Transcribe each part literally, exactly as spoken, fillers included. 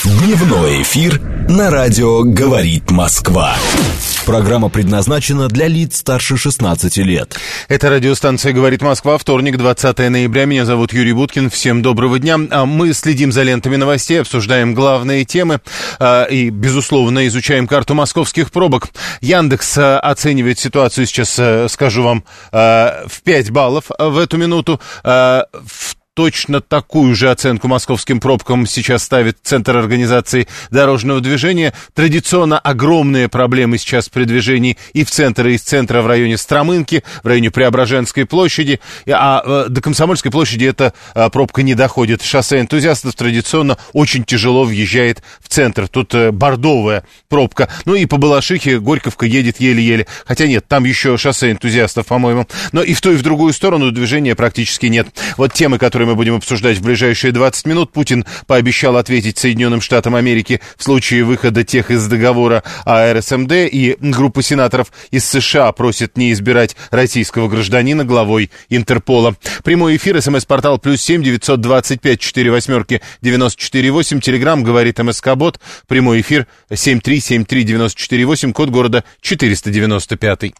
Дневной эфир на радио «Говорит Москва». Программа предназначена для лиц старше шестнадцати лет. Это радиостанция «Говорит Москва», вторник, двадцатое ноября. Меня зовут Юрий Буткин. Всем доброго дня. Мы следим за лентами новостей, обсуждаем главные темы и, безусловно, изучаем карту московских пробок. Яндекс оценивает ситуацию, сейчас скажу вам, в пять баллов в эту минуту. В Точно такую же оценку московским пробкам сейчас ставит Центр организации дорожного движения. Традиционно огромные проблемы сейчас при движении и в центре, и из центра в районе Стромынки, в районе Преображенской площади. А до Комсомольской площади эта пробка не доходит. Шоссе энтузиастов традиционно очень тяжело въезжает в центр. Тут бордовая пробка. Ну и по Балашихе Горьковка едет еле-еле. Хотя нет, там еще шоссе энтузиастов, по-моему. Но и в ту, и в другую сторону движения практически нет. Вот темы, которые мы будем обсуждать в ближайшие двадцать минут. Путин пообещал ответить Соединенным Штатам Америки в случае выхода тех из договора о эр эс эм дэ, и группа сенаторов из США просит не избирать российского гражданина главой Интерпола. Прямой эфир, смс-портал плюс семь девятьсот двадцать пять четыре восьмерки девяносто четыре восемь, телеграмм говорит МСК-бот, прямой эфир семь три семь три девяносто четыре восемь, код города четыреста девяносто пять.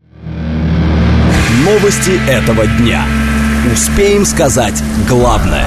Новости этого дня. Успеем сказать главное.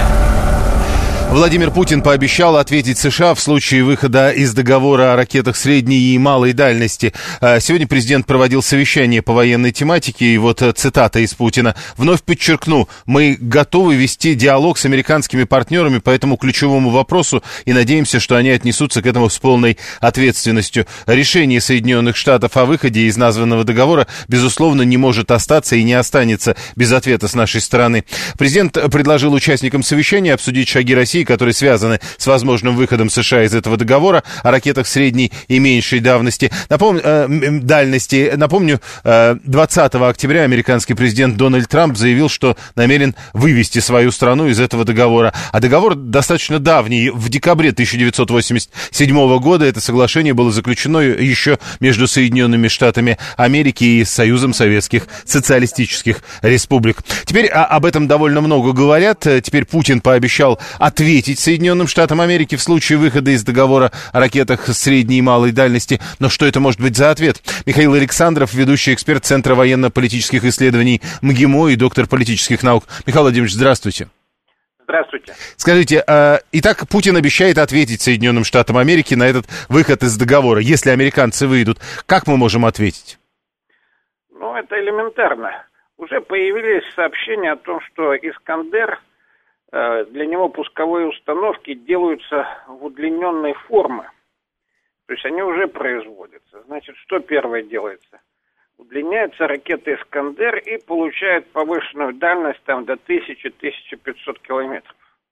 Владимир Путин пообещал ответить США в случае выхода из договора о ракетах средней и малой дальности. Сегодня президент проводил совещание по военной тематике, и вот цитата из Путина. «Вновь подчеркну, мы готовы вести диалог с американскими партнерами по этому ключевому вопросу и надеемся, что они отнесутся к этому с полной ответственностью. Решение Соединенных Штатов о выходе из названного договора, безусловно, не может остаться и не останется без ответа с нашей стороны». Президент предложил участникам совещания обсудить шаги России, которые связаны с возможным выходом США из этого договора о ракетах средней и меньшей давности. Напомню, э, дальности. Напомню, э, двадцатого октября американский президент Дональд Трамп заявил, что намерен вывести свою страну из этого договора. А договор достаточно давний. В декабре тысяча девятьсот восемьдесят седьмого года это соглашение было заключено еще между Соединенными Штатами Америки и Союзом Советских Социалистических Республик. Теперь а, об этом довольно много говорят. Теперь Путин пообещал ответить ответить Соединенным Штатам Америки в случае выхода из договора о ракетах средней и малой дальности. Но что это может быть за ответ? Михаил Александров, ведущий эксперт Центра военно-политических исследований МГИМО и доктор политических наук. Михаил Владимирович, здравствуйте. Здравствуйте. Скажите, э, итак, Путин обещает ответить Соединенным Штатам Америки на этот выход из договора. Если американцы выйдут, как мы можем ответить? Ну, это элементарно. Уже появились сообщения о том, что «Искандер», для него пусковые установки делаются в удлиненной форме. То есть они уже производятся. Значит, что первое делается? Удлиняется ракета «Искандер» и получает повышенную дальность там до тысячи — тысяча пятьсот километров.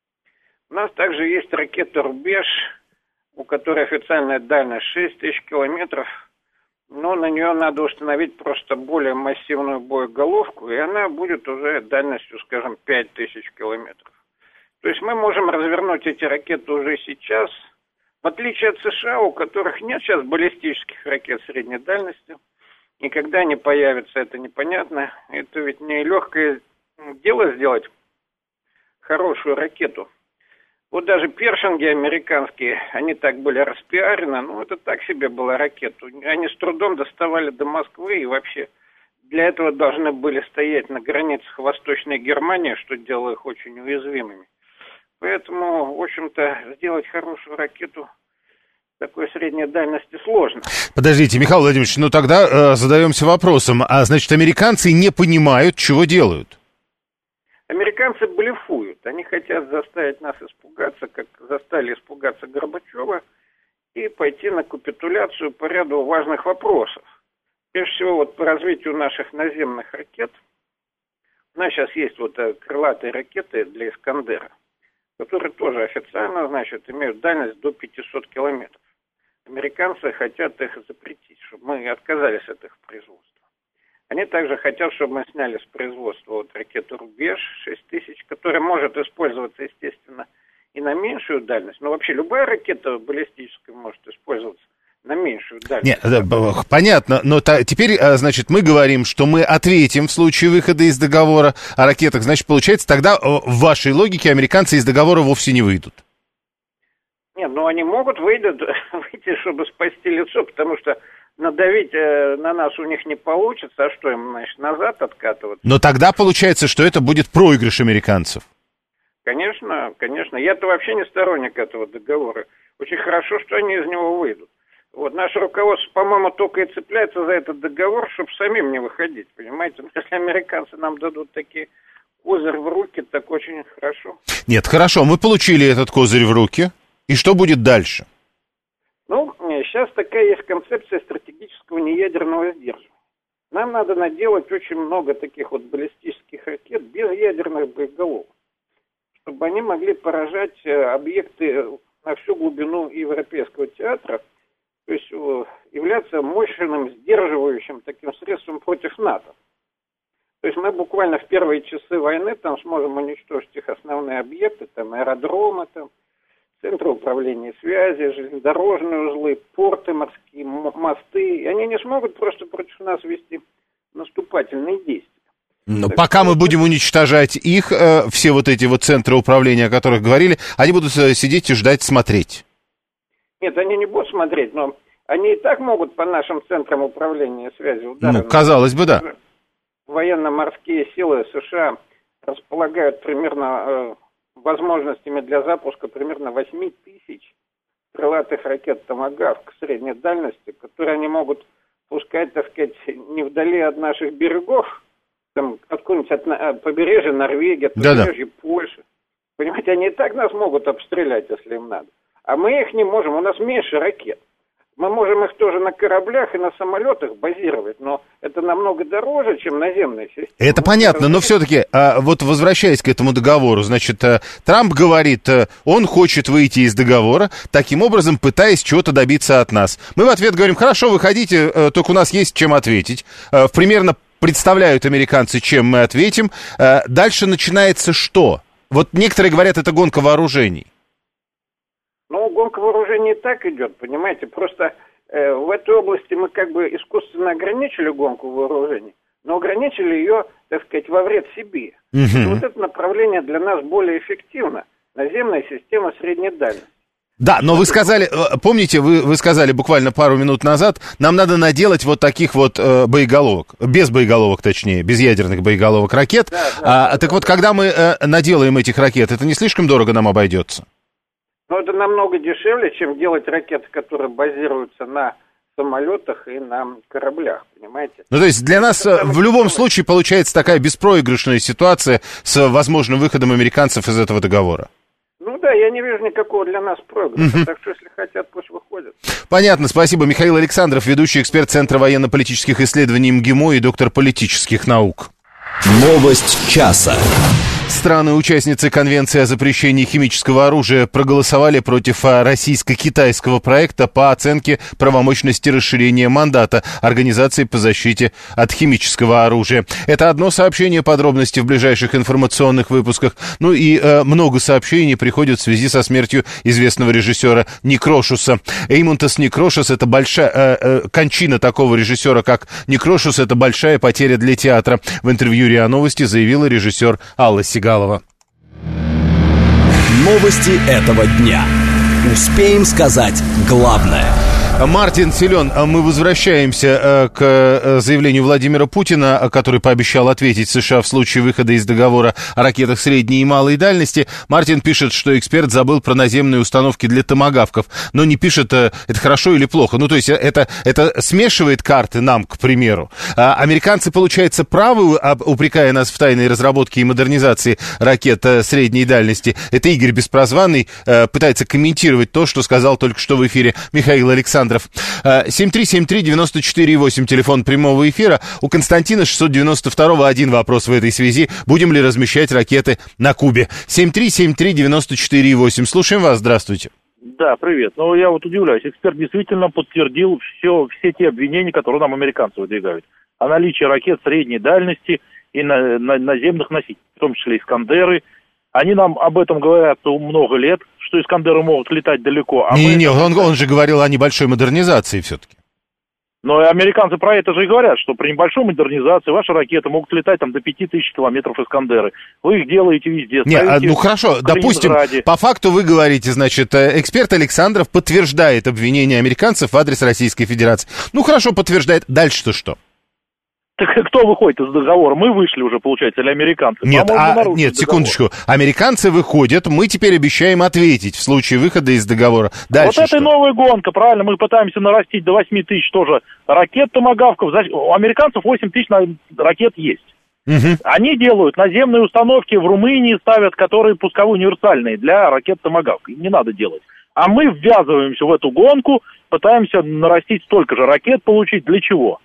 У нас также есть ракета «Рубеж», у которой официальная дальность шесть тысяч километров. Но на нее надо установить просто более массивную боеголовку, и она будет уже дальностью, скажем, пять тысяч километров. То есть мы можем развернуть эти ракеты уже сейчас, в отличие от США, у которых нет сейчас баллистических ракет средней дальности. И когда они появятся, это непонятно. Это ведь не легкое дело сделать хорошую ракету. Вот даже першинги американские, они так были распиарены, ну это так себе была ракета. Они с трудом доставали до Москвы и вообще для этого должны были стоять на границах Восточной Германии, что делало их очень уязвимыми. Поэтому, в общем-то, сделать хорошую ракету такой средней дальности сложно. Подождите, Михаил Владимирович, ну тогда э, задаемся вопросом. А значит, американцы не понимают, чего делают? Американцы блефуют. Они хотят заставить нас испугаться, как заставили испугаться Горбачева, и пойти на капитуляцию по ряду важных вопросов. Прежде всего, вот по развитию наших наземных ракет. У нас сейчас есть вот крылатые ракеты для «Искандера», которые тоже официально, значит, имеют дальность до пятисот километров. Американцы хотят их запретить, чтобы мы отказались от их производства. Они также хотят, чтобы мы сняли с производства вот ракету «Рубеж» шесть тысяч, которая может использоваться, естественно, и на меньшую дальность. Но вообще любая ракета баллистическая может использоваться на меньшую дальность. Нет, понятно, но та, теперь, значит, мы говорим, что мы ответим в случае выхода из договора о ракетах. Значит, получается, тогда в вашей логике американцы из договора вовсе не выйдут. Нет, ну они могут выйти, выйти, чтобы спасти лицо, потому что надавить э, на нас у них не получится, а что им, значит, назад откатываться? Но тогда получается, что это будет проигрыш американцев. Конечно, конечно. Я-то вообще не сторонник этого договора. Очень хорошо, что они из него выйдут. Вот наше руководство, по-моему, только и цепляется за этот договор, чтобы самим не выходить, понимаете? Если американцы нам дадут такие козырь в руки, так очень хорошо. Нет, хорошо, мы получили этот козырь в руки, и что будет дальше? Ну, сейчас такая есть концепция стратегического неядерного сдерживания. Нам надо наделать очень много таких вот баллистических ракет без ядерных боеголовок, чтобы они могли поражать объекты на всю глубину европейского театра, то есть являться мощным сдерживающим таким средством против НАТО. То есть мы буквально в первые часы войны там сможем уничтожить их основные объекты, там аэродромы, там, центры управления связи, железнодорожные узлы, порты морские, мосты. И они не смогут просто против нас вести наступательные действия. Но так пока что... мы будем уничтожать их, э, все вот эти вот центры управления, о которых говорили, они будут сидеть и ждать, смотреть. Нет, они не будут смотреть, но они и так могут по нашим центрам управления связи ударами. Ну, казалось бы, да. Военно-морские силы США располагают примерно э, возможностями для запуска примерно восемь тысяч крылатых ракет «Томагавк» средней дальности, которые они могут пускать, так сказать, не вдали от наших берегов, там, откуда-нибудь от на, побережья Норвегии, от побережья Да-да. Польши. Понимаете, они и так нас могут обстрелять, если им надо. А мы их не можем, у нас меньше ракет. Мы можем их тоже на кораблях и на самолетах базировать, но это намного дороже, чем наземные системы. Это мы понятно, но все-таки, а, вот возвращаясь к этому договору, значит, а, Трамп говорит, а, он хочет выйти из договора, таким образом пытаясь чего-то добиться от нас. Мы в ответ говорим, хорошо, выходите, а, только у нас есть чем ответить. А, примерно представляют американцы, чем мы ответим. А, дальше начинается что? Вот некоторые говорят, это гонка вооружений. Ну, гонка вооружений и так идет, понимаете, просто э, в этой области мы как бы искусственно ограничили гонку вооружений, но ограничили ее, так сказать, во вред себе. Угу. И вот это направление для нас более эффективно, наземная система средней дальности. Да, но вы сказали, помните, вы, вы сказали буквально пару минут назад, нам надо наделать вот таких вот э, боеголовок, без боеголовок, точнее, без ядерных боеголовок ракет. Да, да, а, да, так да. Вот, когда мы э, наделаем этих ракет, это не слишком дорого нам обойдется? Но это намного дешевле, чем делать ракеты, которые базируются на самолетах и на кораблях, понимаете? Ну, то есть для нас это в любом случае получается такая беспроигрышная ситуация с возможным выходом американцев из этого договора. Ну да, я не вижу никакого для нас проигрыша, uh-huh. так что если хотят, пусть выходят. Понятно, спасибо. Михаил Александров, ведущий эксперт Центра военно-политических исследований МГИМО и доктор политических наук. Новость часа. Страны-участницы Конвенции о запрещении химического оружия проголосовали против российско-китайского проекта по оценке правомощности расширения мандата Организации по защите от химического оружия. Это одно сообщение, подробности в ближайших информационных выпусках. Ну и э, много сообщений приходят в связи со смертью известного режиссера Некрошуса. Эймунтас Некрошус — это большая э, э, кончина такого режиссера, как Некрошус, это большая потеря для театра. В интервью РИА Новости заявила режиссер Алла Сигалова. Новости этого дня. Успеем сказать главное. Мартин силен. Мы возвращаемся к заявлению Владимира Путина, который пообещал ответить США в случае выхода из договора о ракетах средней и малой дальности. Мартин пишет, что эксперт забыл про наземные установки для томагавков, но не пишет, это хорошо или плохо. Ну, то есть это, это смешивает карты нам, к примеру. Американцы, получается, правы, упрекая нас в тайной разработке и модернизации ракет средней дальности. Это Игорь Беспрозванный пытается комментировать то, что сказал только что в эфире Михаил Александров. семь три семь три девять четыре восемь, телефон прямого эфира. У Константина шестьсот девяносто второго один вопрос в этой связи. Будем ли размещать ракеты на Кубе? семь три семь три девять четыре восемь. Слушаем вас, здравствуйте. Да, привет. Ну, я вот удивляюсь. Эксперт действительно подтвердил все, все те обвинения, которые нам американцы выдвигают. О наличии ракет средней дальности и на, на, наземных носителей, в том числе «Искандеры». Они нам об этом говорят много лет, что «Искандеры» могут летать далеко. А Не-не-не, мы... он, он же говорил о небольшой модернизации все-таки. Но и американцы про это же и говорят, что при небольшой модернизации ваши ракеты могут летать там до пяти тысяч километров «Искандеры». Вы их делаете везде. Нет, ну хорошо, допустим, по факту вы говорите, значит, эксперт Александров подтверждает обвинение американцев в адрес Российской Федерации. Ну хорошо, подтверждает. Дальше-то что? Так кто выходит из договора? Мы вышли уже, получается, или американцы? Нет, а, нет, секундочку. Американцы выходят, мы теперь обещаем ответить в случае выхода из договора. Дальше вот это что? новая гонка, правильно. Мы пытаемся нарастить до восьми тысяч тоже ракет томагавков. У американцев восемь тысяч ракет есть. Угу. Они делают наземные установки, в Румынии ставят, которые пусково-универсальные для ракет томагавк. Им не надо делать. А мы ввязываемся в эту гонку, пытаемся нарастить столько же ракет, получить. Для чего?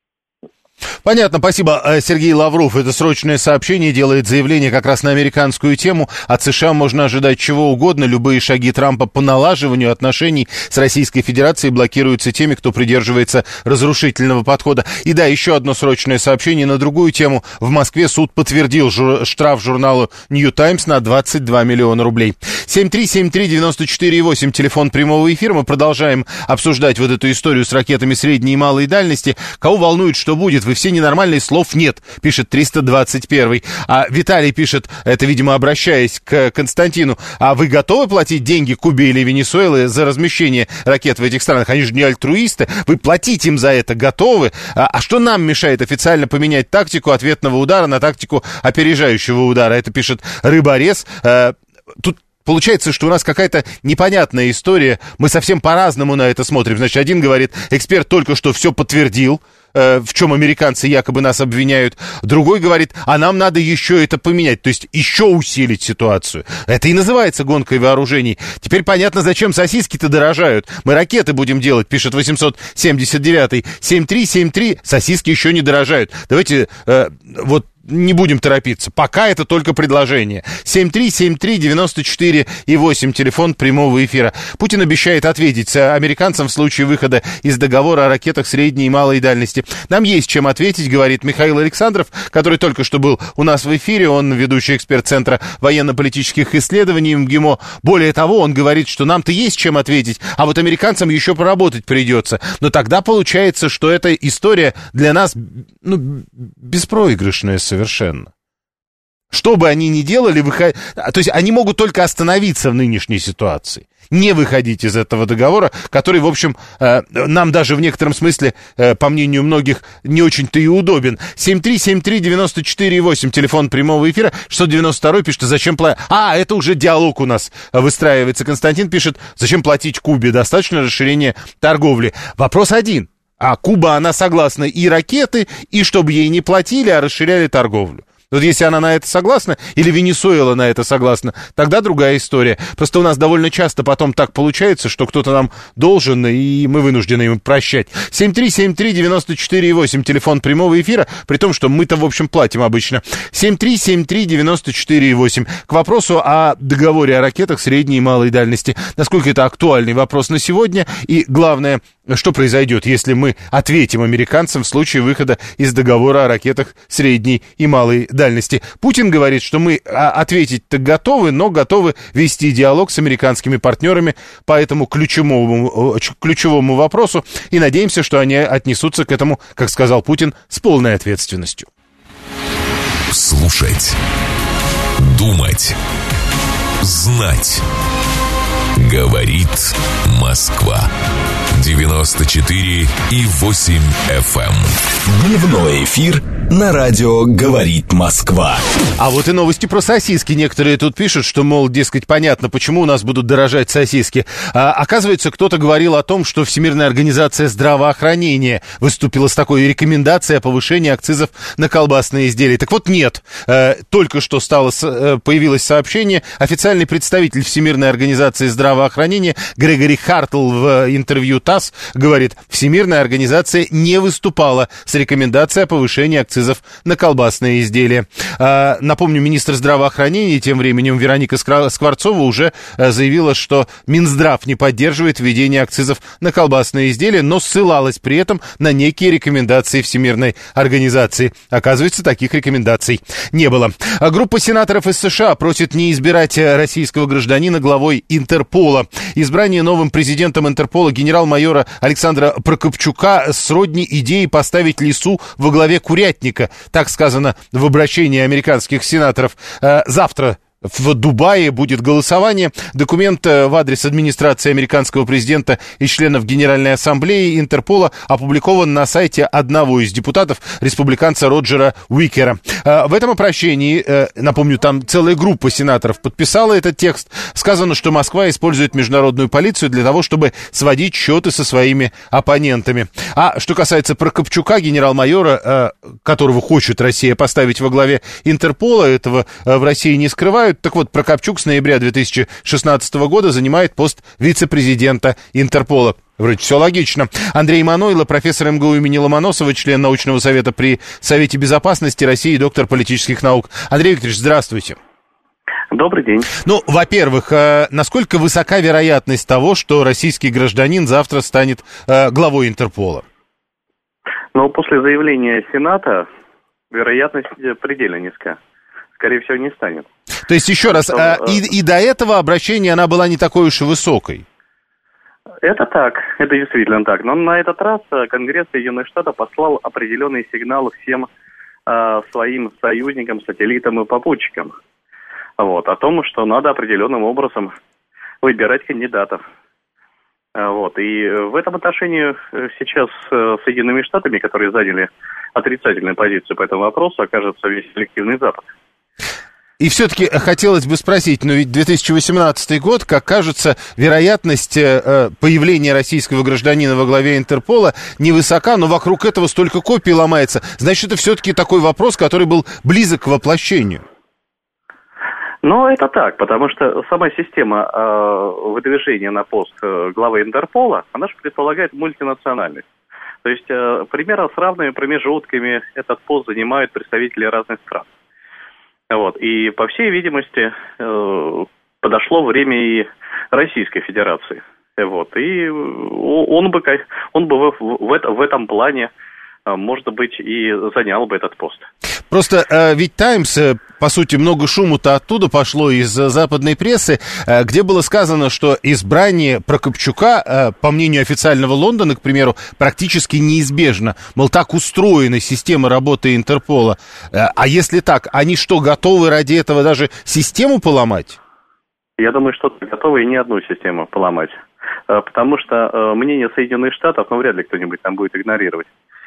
Понятно, спасибо. Сергей Лавров, это срочное сообщение, делает заявление как раз на американскую тему. От США можно ожидать чего угодно. Любые шаги Трампа по налаживанию отношений с Российской Федерацией блокируются теми, кто придерживается разрушительного подхода. И да, еще одно срочное сообщение на другую тему. В Москве суд подтвердил жур... штраф журналу New Times на двадцать два миллиона рублей. семь три семь три девять четыре восемь, телефон прямого эфира. Мы продолжаем обсуждать вот эту историю с ракетами средней и малой дальности. Кого волнует, что будет? Вы все ненормальные, слов нет, пишет триста двадцать первый. А Виталий пишет, это, видимо, обращаясь к Константину, а вы готовы платить деньги Кубе или Венесуэле за размещение ракет в этих странах? Они же не альтруисты, вы платить им за это готовы? А, а что нам мешает официально поменять тактику ответного удара на тактику опережающего удара? Это пишет Рыборез. А, тут получается, что у нас какая-то непонятная история. Мы совсем по-разному на это смотрим. Значит, один говорит, эксперт только что все подтвердил, э, в чем американцы якобы нас обвиняют. Другой говорит, а нам надо еще это поменять, то есть еще усилить ситуацию. Это и называется гонкой вооружений. Теперь понятно, зачем сосиски-то дорожают. Мы ракеты будем делать, пишет восемьсот семьдесят девятый. семь три семь три, сосиски еще не дорожают. Давайте э, вот не будем торопиться. Пока это только предложение. семь три семь три девять четыре восемь, телефон прямого эфира. Путин обещает ответить американцам в случае выхода из договора о ракетах средней и малой дальности. Нам есть чем ответить, говорит Михаил Александров, который только что был у нас в эфире. Он ведущий эксперт Центра военно-политических исследований МГИМО. Более того, он говорит, что нам-то есть чем ответить, а вот американцам еще поработать придется. Но тогда получается, что эта история для нас, ну, беспроигрышная совершенно. Совершенно. Что бы они ни делали, выход... то есть они могут только остановиться в нынешней ситуации, не выходить из этого договора, который, в общем, э, нам даже в некотором смысле, э, по мнению многих, не очень-то и удобен. семь три семь три девять четыре восемь, телефон прямого эфира. шестьсот девяносто второй пишет, зачем платить? А, это уже диалог у нас выстраивается. Константин пишет, зачем платить Кубе? Достаточно расширения торговли. Вопрос один. А Куба, она согласна и ракеты, и чтобы ей не платили, а расширяли торговлю. Вот если она на это согласна, или Венесуэла на это согласна, тогда другая история. Просто у нас довольно часто потом так получается, что кто-то нам должен, и мы вынуждены ему прощать. семь три семь три девять четыре восемь, телефон прямого эфира, при том, что мы-то, в общем, платим обычно. семь три семь три девять четыре восемь. К вопросу о договоре о ракетах средней и малой дальности. Насколько это актуальный вопрос на сегодня, и главное, что произойдет, если мы ответим американцам в случае выхода из договора о ракетах средней и малой дальности. Путин говорит, что мы ответить-то готовы, но готовы вести диалог с американскими партнерами по этому ключевому, ключевому вопросу, и надеемся, что они отнесутся к этому, как сказал Путин, с полной ответственностью. Слушать, думать, знать. Говорит Москва. девяносто четыре и восемь эф эм. Дневной эфир на радио «Говорит Москва». А вот и новости про сосиски. Некоторые тут пишут, что, мол, дескать, понятно, почему у нас будут дорожать сосиски. А, оказывается, кто-то говорил о том, что Всемирная организация здравоохранения выступила с такой рекомендацией о повышении акцизов на колбасные изделия. Так вот, нет. А, только что стало, появилось сообщение. Официальный представитель Всемирной организации здравоохранения Грегори Хартл в интервью ТАСС говорит, Всемирная организация не выступала с рекомендацией о повышении акцизов на колбасные изделия. А, напомню, министр здравоохранения тем временем Вероника Скворцова уже заявила, что Минздрав не поддерживает введение акцизов на колбасные изделия, но ссылалась при этом на некие рекомендации Всемирной организации. Оказывается, таких рекомендаций не было. А группа сенаторов из США просит не избирать российского гражданина главой Интерпола. Избрание новым президентом Интерпола генерал-майора Александра Прокопчука сродни идее поставить лису во главе курятника. Так сказано в обращении американских сенаторов. Завтра в Дубае будет голосование. Документ в адрес администрации американского президента и членов Генеральной Ассамблеи Интерпола опубликован на сайте одного из депутатов, республиканца Роджера Уикера. В этом обращении, напомню, там целая группа сенаторов подписала этот текст. Сказано, что Москва использует международную полицию для того, чтобы сводить счеты со своими оппонентами. А что касается Прокопчука, генерал-майора, которого хочет Россия поставить во главе Интерпола, этого в России не скрывают. Так вот, Прокопчук с ноября две тысячи шестнадцатого года занимает пост вице-президента Интерпола. Вроде все логично. Андрей Манойло, профессор эм гэ у имени Ломоносова, член научного совета при Совете Безопасности России, доктор политических наук. Андрей Викторович, здравствуйте. Добрый день. Ну, во-первых, насколько высока вероятность того, что российский гражданин завтра станет главой Интерпола? Ну, после заявления Сената вероятность предельно низка. Скорее всего, не станет. То есть, еще раз, а, и, и до этого обращения она была не такой уж и высокой? Это так, это действительно так. Но на этот раз Конгресс Соединенных Штатов послал определенные сигналы всем э, своим союзникам, сателлитам и попутчикам. Вот, о том, что надо определенным образом выбирать кандидатов. Вот, и в этом отношении сейчас с Соединенными Штатами, которые заняли отрицательную позицию по этому вопросу, окажется весь коллективный Запад. И все-таки хотелось бы спросить, но ведь две тысячи восемнадцатый год, как кажется, вероятность э, появления российского гражданина во главе Интерпола невысока, но вокруг этого столько копий ломается. Значит, это все-таки такой вопрос, который был близок к воплощению. Ну, это так, потому что сама система э, выдвижения на пост э, главы Интерпола, она же предполагает мультинациональность. То есть, э, примерно с равными промежутками этот пост занимают представители разных стран. Вот. И, по всей видимости, э, подошло время и Российской Федерации. Вот. И он бы, он бы в, в, в этом плане, может быть, и занял бы этот пост. Просто э, ведь «Таймс», э, по сути, много шуму-то оттуда пошло из э, западной прессы, э, где было сказано, что избрание Прокопчука, э, по мнению официального Лондона, к примеру, практически неизбежно. Мол, так устроена система работы Интерпола. Э, а если так, они что, готовы ради этого даже систему поломать? Я думаю, что готовы и не одну систему поломать. Э, потому что э, мнение Соединенных Штатов, ну, вряд ли кто-нибудь там будет игнорировать.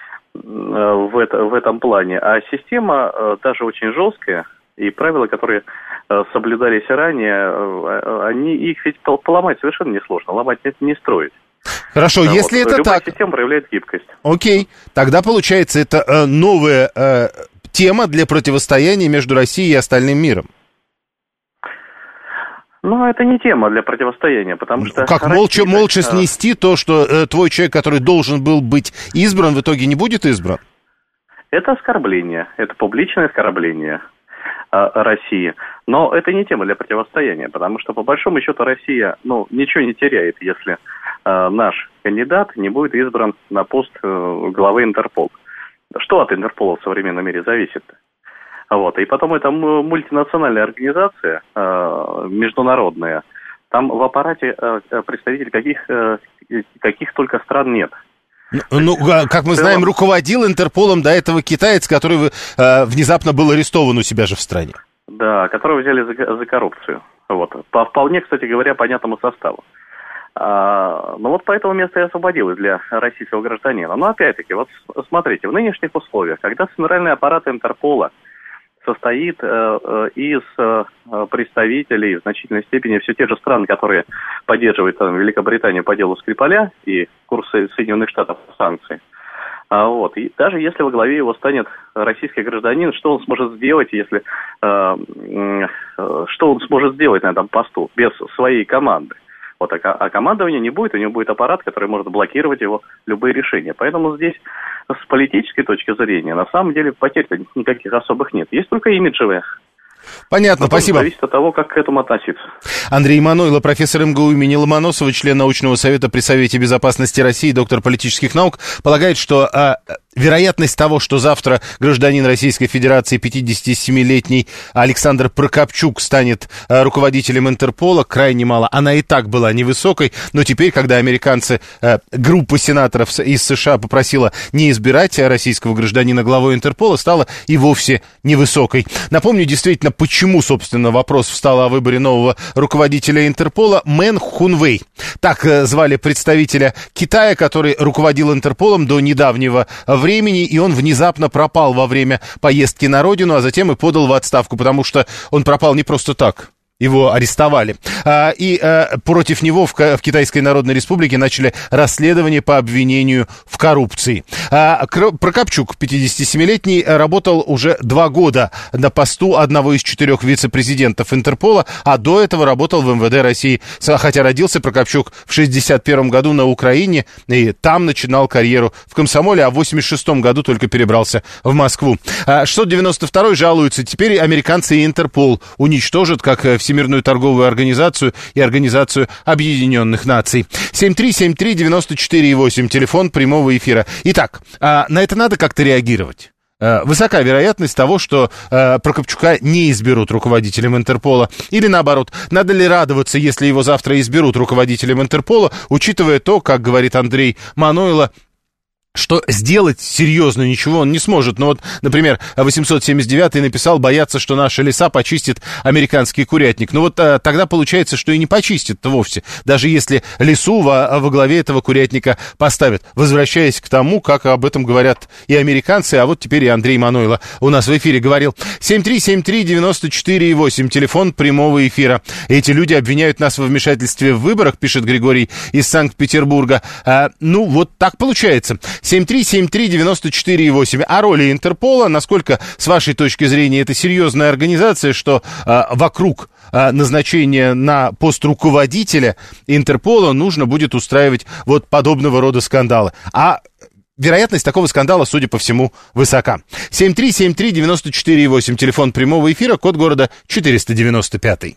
В, это, в этом плане. А система э, даже очень жесткая, и правила, которые э, соблюдались ранее, э, они, их ведь поломать совершенно несложно, ломать не, не строить. Хорошо, да, если вот. это Любая так... система проявляет гибкость. Окей, тогда получается, это э, новая э, тема для противостояния между Россией и остальным миром. Ну, это не тема для противостояния, потому что... Как Россия, молча, молча а... снести то, что э, твой человек, который должен был быть избран, в итоге не будет избран? Это оскорбление, это публичное оскорбление э, России. Но это не тема для противостояния, потому что, по большому счету, Россия, ну, ничего не теряет, если э, наш кандидат не будет избран на пост э, главы Интерпола. Что от Интерпола в современном мире зависит? Вот. И потом это мультинациональная организация, э, международная. Там в аппарате э, представителей каких, э, каких только стран нет. Ну, как мы знаем, руководил Интерполом до этого китаец, который э, внезапно был арестован у себя же в стране. Да, которого взяли за, за коррупцию. Вот. По вполне, кстати говоря, понятному составу. А, ну вот поэтому место и освободилось для российского гражданина. Но опять-таки, вот смотрите, в нынешних условиях, когда центральный аппарат Интерпола состоит э, э, из э, представителей в значительной степени все те же страны, которые поддерживают там, Великобританию по делу Скрипаля и курсы Соединенных Штатов санкций. А, вот. И даже если во главе его станет российский гражданин, что он сможет сделать, если э, э, что он сможет сделать на этом посту без своей команды? Вот, а, а командования не будет, у него будет аппарат, который может блокировать его любые решения. Поэтому здесь с политической точки зрения на самом деле потерь никаких особых нет. Есть только имиджевые. Понятно, Потом спасибо. Зависит от того, как к этому относиться. Андрей Манойло, профессор эм гэ у имени Ломоносова, член научного совета при Совете Безопасности России, доктор политических наук, полагает, что а, вероятность того, что завтра гражданин Российской Федерации, пятидесятисемилетний Александр Прокопчук, станет э, руководителем Интерпола, крайне мало. Она и так была невысокой, но теперь, когда американцы, э, группа сенаторов из США попросила не избирать российского гражданина главой Интерпола, стала и вовсе невысокой. Напомню, действительно, почему, собственно, вопрос встал о выборе нового руководителя Интерпола. Мэн Хунвей. Так э, звали представителя Китая, который руководил Интерполом до недавнего времени, и он внезапно пропал во время поездки на родину, а затем и подал в отставку, потому что он пропал не просто так. Его арестовали. А, и а, против него в, в Китайской Народной Республике начали расследование по обвинению в коррупции. А, Прокопчук, пятидесятисемилетний, работал уже два года на посту одного из четырех вице-президентов Интерпола, а до этого работал в эм вэ дэ России. Хотя родился Прокопчук в шестьдесят первом году на Украине, и там начинал карьеру в комсомоле, а в восемьдесят шестом году только перебрался в Москву. А, шестьсот девяносто второй жалуются, теперь американцы и Интерпол уничтожат, как все Всемирную торговую организацию и Организацию Объединенных Наций. семь три семь три девять четыре восемь, телефон прямого эфира. Итак, а на это надо как-то реагировать. Высока вероятность того, что э, Прокопчука не изберут руководителем Интерпола. Или наоборот, надо ли радоваться, если его завтра изберут руководителем Интерпола, учитывая то, как говорит Андрей Манойло, что сделать серьезно ничего он не сможет. Ну вот, например, восемьсот семьдесят девятый написал: боятся, что наши леса почистит американский курятник. Ну вот а, тогда получается, что и не почистит-то вовсе, даже если лесу во, во главе этого курятника поставят. Возвращаясь к тому, как об этом говорят и американцы, а вот теперь и Андрей Манойло у нас в эфире говорил. семь три семь три девять четыре восемь, телефон прямого эфира. Эти люди обвиняют нас во вмешательстве в выборах, пишет Григорий из Санкт-Петербурга. А, ну вот так получается. семь три семь три девять четыре восемь. О роли Интерпола, насколько, с вашей точки зрения, это серьезная организация, что а, вокруг а, назначения на пост руководителя Интерпола нужно будет устраивать вот подобного рода скандалы. А вероятность такого скандала, судя по всему, высока. семь три семь три девять четыре восемь, телефон прямого эфира, код города четыреста девяносто пять.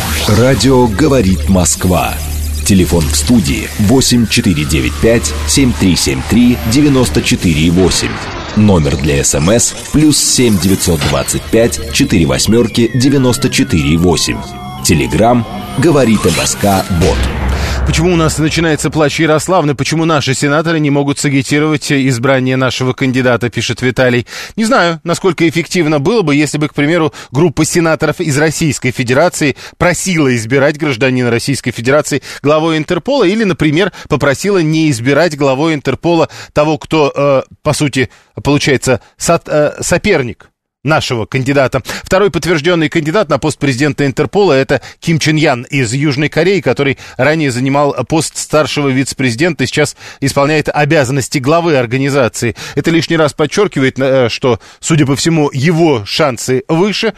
Радио «Говорит Москва». Телефон в студии восемь четыре девять пять семь три семь три девять четыре восемь. Номер для СМС плюс семь девятьсот двадцать пять четыре восьмерки девяносто четыре восемь. Телеграм «Говорит МСК Бот». Почему у нас начинается плач Ярославны? Почему наши сенаторы не могут сагитировать избрание нашего кандидата, пишет Виталий. Не знаю, насколько эффективно было бы, если бы, к примеру, группа сенаторов из Российской Федерации просила избирать гражданина Российской Федерации главой Интерпола или, например, попросила не избирать главой Интерпола того, кто, э, по сути, получается, со, э, соперник нашего кандидата. Второй подтвержденный кандидат на пост президента Интерпола — это Ким Чен Ян из Южной Кореи, который ранее занимал пост старшего вице-президента и сейчас исполняет обязанности главы организации. Это лишний раз подчеркивает, что, судя по всему, его шансы выше.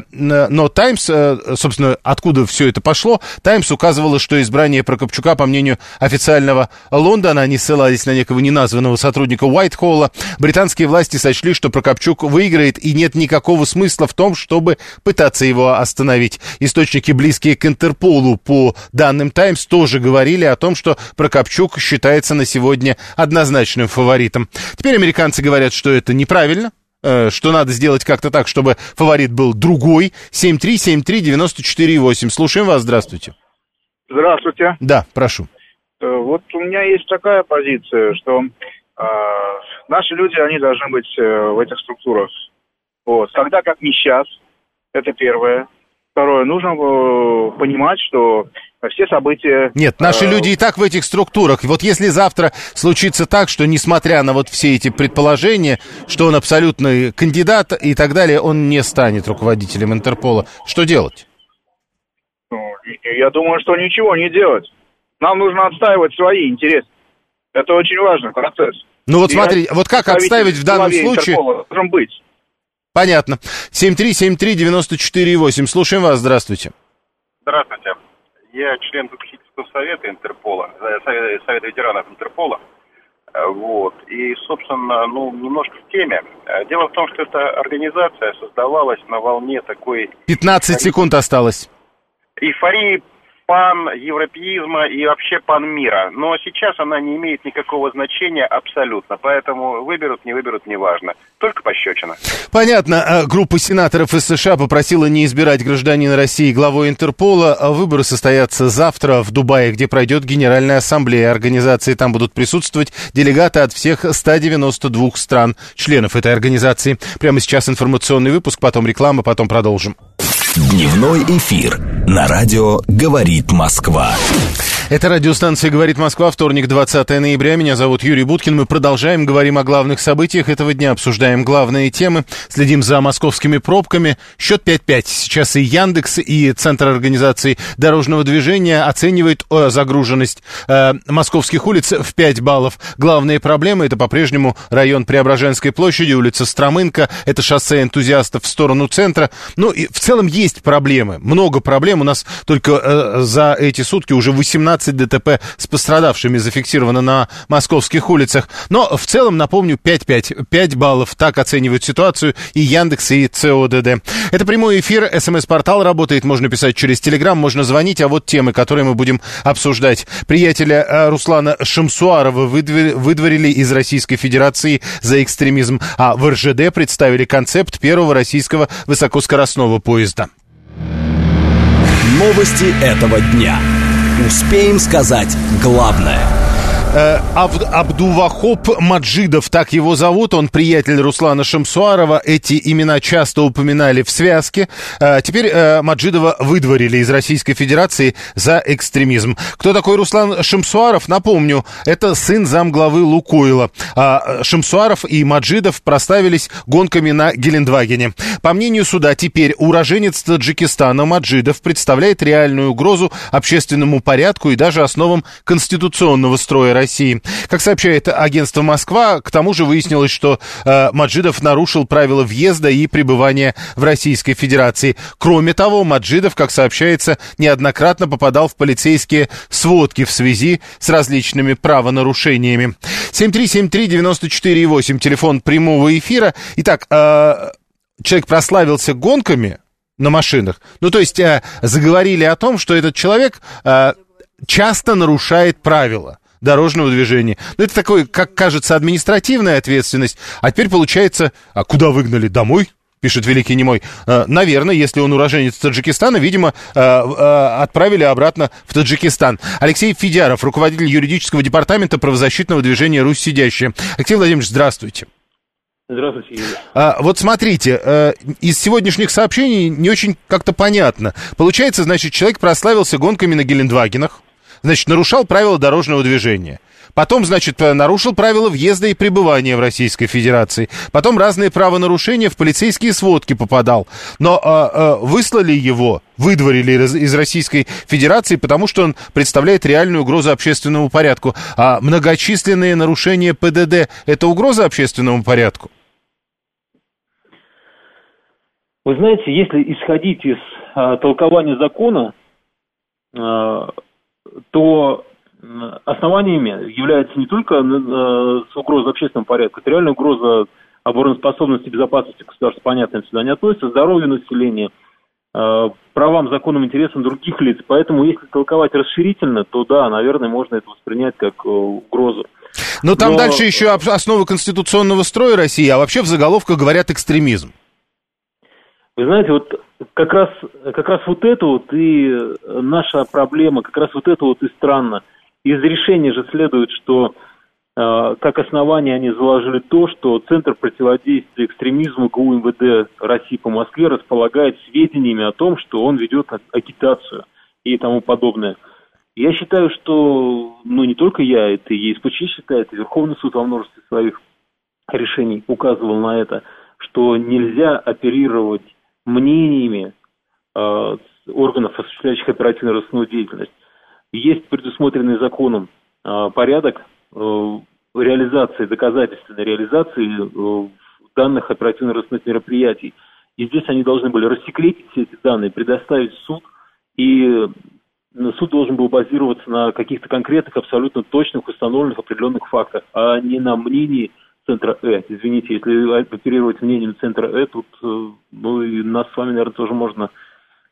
Но «Таймс», собственно, откуда все это пошло, «Таймс» указывало, что избрание Прокопчука, по мнению официального Лондона, они ссылались на некого неназванного сотрудника Уайтхолла, британские власти сочли, что Прокопчук выиграет и нет никакого смысла в том, чтобы пытаться его остановить. Источники, близкие к Интерполу, по данным «Таймс», тоже говорили о том, что Прокопчук считается на сегодня однозначным фаворитом. Теперь американцы говорят, что это неправильно, что надо сделать как-то так, чтобы фаворит был другой. семь три семь три девять четыре восемь. Слушаем вас, здравствуйте. Здравствуйте. Да, прошу. Вот у меня есть такая позиция, что э, наши люди, они должны быть э, в этих структурах. Вот. Когда как не сейчас, это первое. Второе, нужно э, понимать, что все события... Нет, наши э, люди и так в этих структурах. Вот если завтра случится так, что несмотря на вот все эти предположения, что он абсолютный кандидат и так далее, он не станет руководителем Интерпола, что делать? Ну, я думаю, что ничего не делать. Нам нужно отстаивать свои интересы. Это очень важный процесс. Ну вот смотри, вот как отстаивать в данном случае... Интерпола должен быть. Понятно. семь три семь три девять четыре восемь. Слушаем вас. Здравствуйте. Здравствуйте. Я член попечительского совета Интерпола, совета ветеранов Интерпола. Вот. И, собственно, ну, немножко в теме. Дело в том, что эта организация создавалась на волне такой... пятнадцать секунд осталось. Эйфории пан-европеизма и вообще пан-мира. Но сейчас она не имеет никакого значения абсолютно. Поэтому выберут, не выберут, неважно. Только пощечина. Понятно. Группа сенаторов из США попросила не избирать гражданина России главой Интерпола. Выборы состоятся завтра в Дубае, где пройдет Генеральная ассамблея организации. Там будут присутствовать делегаты от всех ста девяноста двух стран, членов этой организации. Прямо сейчас информационный выпуск, потом реклама, потом продолжим. Дневной эфир на радио «Говорит Москва». Это радиостанция «Говорит Москва», вторник, двадцатое ноября. Меня зовут Юрий Буткин. Мы продолжаем, говорим о главных событиях этого дня, обсуждаем главные темы, следим за московскими пробками. Счет пять пять. Сейчас и Яндекс, и Центр организации дорожного движения оценивает о, загруженность э, московских улиц в пять баллов. Главные проблемы — это по-прежнему район Преображенской площади, улица Стромынка, это шоссе энтузиастов в сторону центра. Ну и в целом есть проблемы, много проблем. У нас только э, за эти сутки уже восемнадцать ДТП с пострадавшими зафиксировано на московских улицах. Но в целом, напомню, пять пять. пять баллов. Так оценивают ситуацию и Яндекс, и ЦОДД. Это прямой эфир. СМС-портал работает. Можно писать через Телеграм, можно звонить. А вот темы, которые мы будем обсуждать. Приятеля Руслана Шамсуарова выдворили из Российской Федерации за экстремизм. А в эр жэ дэ представили концепт первого российского высокоскоростного поезда. Новости этого дня. Успеем сказать главное. Абд, Абдувахоп Маджидов, так его зовут, он приятель Руслана Шамсуарова, эти имена часто упоминали в связке. Теперь Маджидова выдворили из Российской Федерации за экстремизм. Кто такой Руслан Шамсуаров? Напомню, это сын замглавы Лукойла. Шамсуаров и Маджидов прославились гонками на Гелендвагене. По мнению суда, теперь уроженец Таджикистана Маджидов представляет реальную угрозу общественному порядку и даже основам конституционного строя России. России. Как сообщает агентство «Москва», к тому же выяснилось, что э, Маджидов нарушил правила въезда и пребывания в Российской Федерации. Кроме того, Маджидов, как сообщается, неоднократно попадал в полицейские сводки в связи с различными правонарушениями. семь три семь три девять четыре восемь, телефон прямого эфира. Итак, э, человек прославился гонками на машинах. Ну, то есть э, заговорили о том, что этот человек э, часто нарушает правила дорожного движения. Ну, это такой, как кажется, административная ответственность. А теперь получается, а куда выгнали? Домой? Пишет Великий Немой. Э, наверное, если он уроженец Таджикистана, видимо, э, э, отправили обратно в Таджикистан. Алексей Федяров, руководитель юридического департамента правозащитного движения «Русь сидящая». Алексей Владимирович, здравствуйте. Здравствуйте, Юрий. А, вот смотрите, э, из сегодняшних сообщений не очень как-то понятно. Получается, значит, человек прославился гонками на Гелендвагенах, значит, нарушал правила дорожного движения. Потом, значит, нарушил правила въезда и пребывания в Российской Федерации. Потом разные правонарушения в полицейские сводки попадал. Но э, э, выслали его, выдворили из, из Российской Федерации, потому что он представляет реальную угрозу общественному порядку. А многочисленные нарушения пэ дэ дэ – это угроза общественному порядку? Вы знаете, если исходить из э, толкования закона, э, то основаниями является не только угроза общественного порядка, это реальная угроза обороноспособности, безопасности государства, понятно, сюда не относится, здоровью населения, правам, законным интересам других лиц. Поэтому, если толковать расширительно, то да, наверное, можно это воспринять как угрозу. Но там Но... дальше еще основы конституционного строя России, а вообще в заголовках говорят экстремизм. Вы знаете, вот как раз, как раз вот это вот и наша проблема, как раз вот это вот и странно. Из решения же следует, что э, как основание они заложили то, что Центр противодействия экстремизму гэ у эм вэ дэ России по Москве располагает сведениями о том, что он ведет агитацию и тому подобное. Я считаю, что, ну, не только я, это и е эс пэ че считает, и Верховный суд во множестве своих решений указывал на это, что нельзя оперировать мнениями э, органов, осуществляющих оперативно-розыскную деятельность. Есть предусмотренный законом э, порядок э, реализации, доказательственной реализации э, данных оперативно-розыскных мероприятий. И здесь они должны были рассекретить все эти данные, предоставить в суд, и э, суд должен был базироваться на каких-то конкретных, абсолютно точных, установленных, определенных фактах, а не на мнении Центра Э. Извините, если оперировать мнением Центра Э, тут, ну, и нас с вами, наверное, тоже можно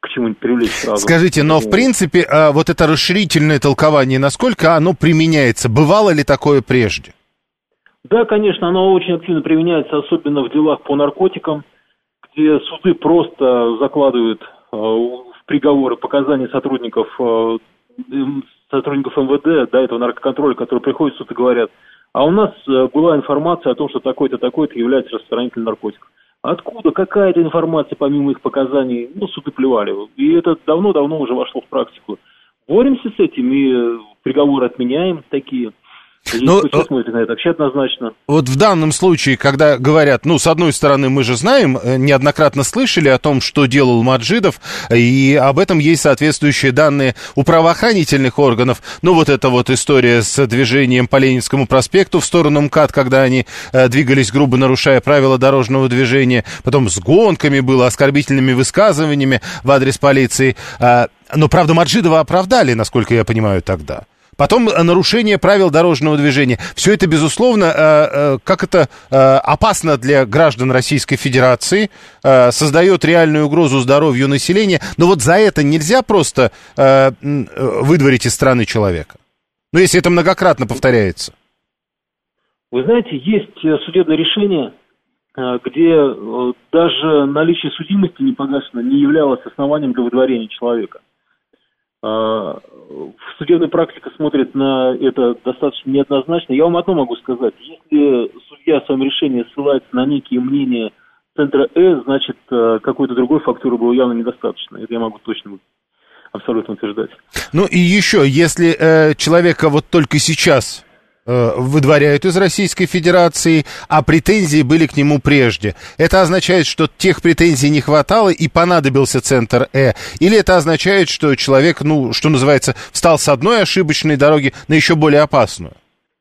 к чему-нибудь привлечь сразу. Скажите, но в принципе вот это расширительное толкование, насколько оно применяется? Бывало ли такое прежде? Да, конечно, оно очень активно применяется, особенно в делах по наркотикам, где суды просто закладывают э, в приговоры показания сотрудников, э, сотрудников эм вэ дэ, до этого наркоконтроля, которые приходят в суд и говорят, а у нас э, была информация о том, что такой-то, такой-то является распространителем наркотиков. Откуда? Какая-то информация, помимо их показаний? Ну, суды плевали. И это давно-давно уже вошло в практику. Боремся с этим и приговоры отменяем такие. Ну, смотрит на это вообще однозначно. Вот в данном случае, когда говорят, ну, с одной стороны, мы же знаем, неоднократно слышали о том, что делал Маджидов, и об этом есть соответствующие данные у правоохранительных органов. Ну, вот эта вот история с движением по Ленинскому проспекту в сторону МКАД, когда они э, двигались, грубо нарушая правила дорожного движения, потом с гонками было, оскорбительными высказываниями в адрес полиции. Э, но, правда, Маджидова оправдали, насколько я понимаю, тогда. Потом нарушение правил дорожного движения. Все это, безусловно, э, э, как это э, опасно для граждан Российской Федерации, э, создает реальную угрозу здоровью населения. Но вот за это нельзя просто э, выдворить из страны человека. Ну, если это многократно повторяется. Вы знаете, есть судебное решение, где даже наличие судимости не погашено не являлось основанием для выдворения человека. Судебная практика смотрит на это достаточно неоднозначно. Я вам одно могу сказать. Если судья в своем решении ссылается на некие мнения центра Э, значит, какой-то другой фактуры было явно недостаточно. Это я могу точно абсолютно утверждать. Ну и еще, если э, человека вот только сейчас э, выдворяют из Российской Федерации, а претензии были к нему прежде, это означает, что тех претензий не хватало и понадобился центр Э? Или это означает, что человек, ну, что называется, встал с одной ошибочной дороги на еще более опасную?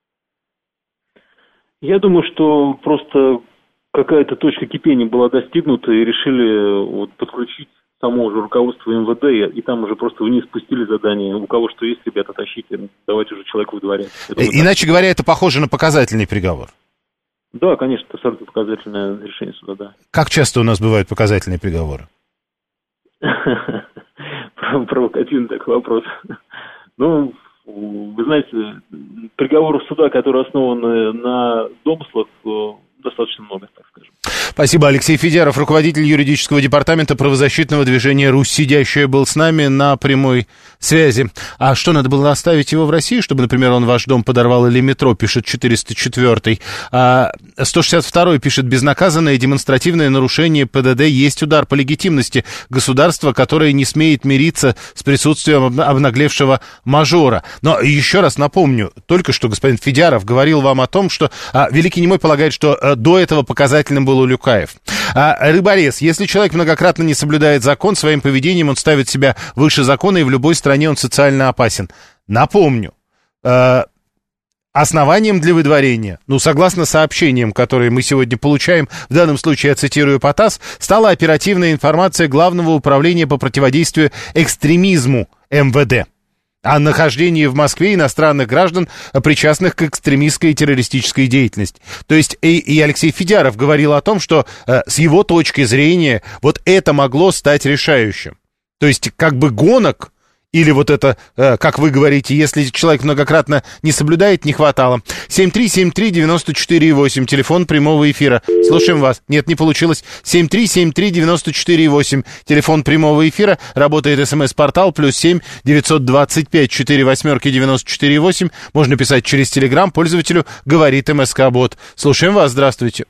Я думаю, что просто какая-то точка кипения была достигнута и решили вот, подключить само уже руководство эм вэ дэ, и там уже просто вниз спустили задание. У кого что есть, ребята, тащите, давайте уже человека выдворять. Иначе говоря, это похоже на показательный приговор. Да, конечно, это абсолютно показательное решение суда, да. Как часто у нас бывают показательные приговоры? Провокативный такой вопрос. Ну, вы знаете, приговоров суда, которые основаны на домыслах, достаточно много, так скажем. Спасибо. Алексей Федяров, руководитель юридического департамента правозащитного движения «Русь Сидящая», был с нами на прямой связи. А что, надо было оставить его в России, чтобы, например, он ваш дом подорвал или метро, пишет четыреста четвёртый. А сто шестьдесят второй пишет: безнаказанное демонстративное нарушение пэ дэ дэ есть удар по легитимности государства, которое не смеет мириться с присутствием обнаглевшего мажора. Но еще раз напомню, только что господин Федяров говорил вам о том, что а, Великий Немой полагает, что а, до этого показательным был Улюкаев. А, рыборез: если человек многократно не соблюдает закон, своим поведением он ставит себя выше закона, и в любой стране он социально опасен. Напомню, э, основанием для выдворения, ну, согласно сообщениям, которые мы сегодня получаем, в данном случае я цитирую ПОТАСС, стала оперативная информация Главного управления по противодействию экстремизму эм вэ дэ о нахождении в Москве иностранных граждан, причастных к экстремистской и террористической деятельности. То есть и, и Алексей Федяров говорил о том, что э, с его точки зрения вот это могло стать решающим. То есть как бы гонок, или вот это, э, как вы говорите, если человек многократно не соблюдает, не хватало. семь три семь три девять четыре восемь, телефон прямого эфира. Слушаем вас. Нет, не получилось. семь три семь три девять четыре восемь, телефон прямого эфира. Работает смс-портал плюс семь девятьсот двадцать пять четыре восьмерки девяносто четыре восемь. Можно писать через Телеграм пользователю «Говорит МСК-бот». Слушаем вас. Здравствуйте.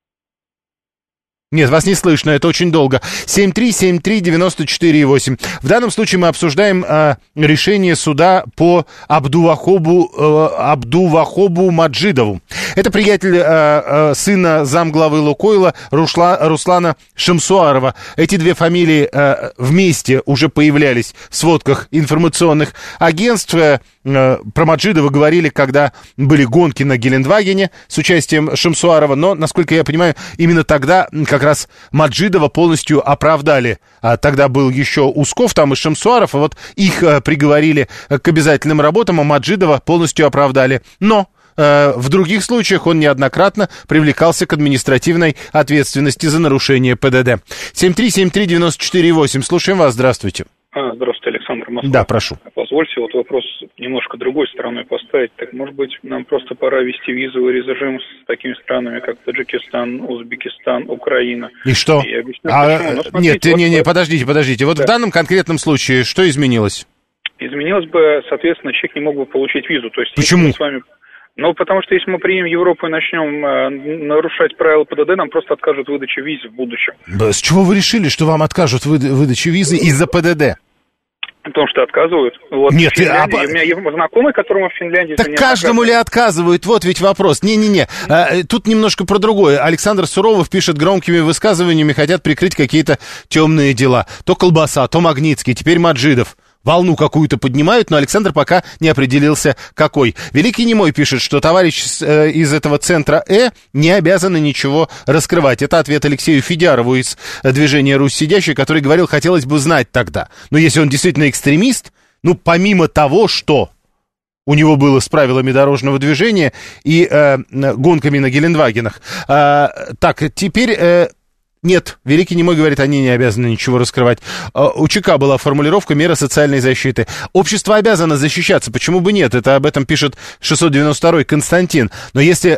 Нет, вас не слышно, это очень долго. семь три семь три девять четыре восемь. В данном случае мы обсуждаем э, решение суда по Абдувахобу, э, Абдувахобу Маджидову. Это приятель э, э, сына замглавы Лукойла Рушла, Руслана Шамсуарова. Эти две фамилии э, вместе уже появлялись в сводках информационных агентств. Э, про Маджидова говорили, когда были гонки на Гелендвагене с участием Шамсуарова. Но, насколько я понимаю, именно тогда... как раз Маджидова полностью оправдали. А тогда был еще Усков, там и Шамсуаров, а вот их а, приговорили к обязательным работам, а Маджидова полностью оправдали. Но э, в других случаях он неоднократно привлекался к административной ответственности за нарушение ПДД. семь три семь три девять четыре восемь. Слушаем вас. Здравствуйте. А, здравствуйте, Александр, Москва. Да, прошу. Позвольте вот вопрос немножко другой стороной поставить. Так, может быть, нам просто пора ввести визовый режим с такими странами, как Таджикистан, Узбекистан, Украина. И что? И объясню, а, почему. Ну, нет, вот, не, не, подождите, подождите. Вот да. в данном конкретном случае что изменилось? Изменилось бы, соответственно, человек не мог бы получить визу. То есть, почему? Мы с вами... Ну, потому что если мы примем Европу и начнем э, нарушать правила ПДД, нам просто откажут в выдаче виз в будущем. Да, с чего вы решили, что вам откажут в выдаче визы из-за ПДД? Потому что отказывают. Вот Нет, в а... у меня есть знакомый, которому в Финляндии... Так каждому ли отказывают? Вот ведь вопрос. Не-не-не. А, тут немножко про другое. Александр Суровов пишет: громкими высказываниями хотят прикрыть какие-то темные дела. То Колбаса, то Магнитский, теперь Маджидов. Волну какую-то поднимают, но Александр пока не определился, какой. Великий Немой пишет, что товарищ э, из этого центра Э не обязаны ничего раскрывать. Это ответ Алексею Федярову из движения «Русь сидящая», который говорил, хотелось бы знать тогда. Но если он действительно экстремист, ну, помимо того, что у него было с правилами дорожного движения и э, гонками на Гелендвагенах. Э, так, теперь... Э, Нет, Великий Немой говорит, они не обязаны ничего раскрывать. У ЧК была формулировка «мера социальной защиты». Общество обязано защищаться, почему бы нет? Это об этом пишет шестьсот девяносто второй Константин. Но если,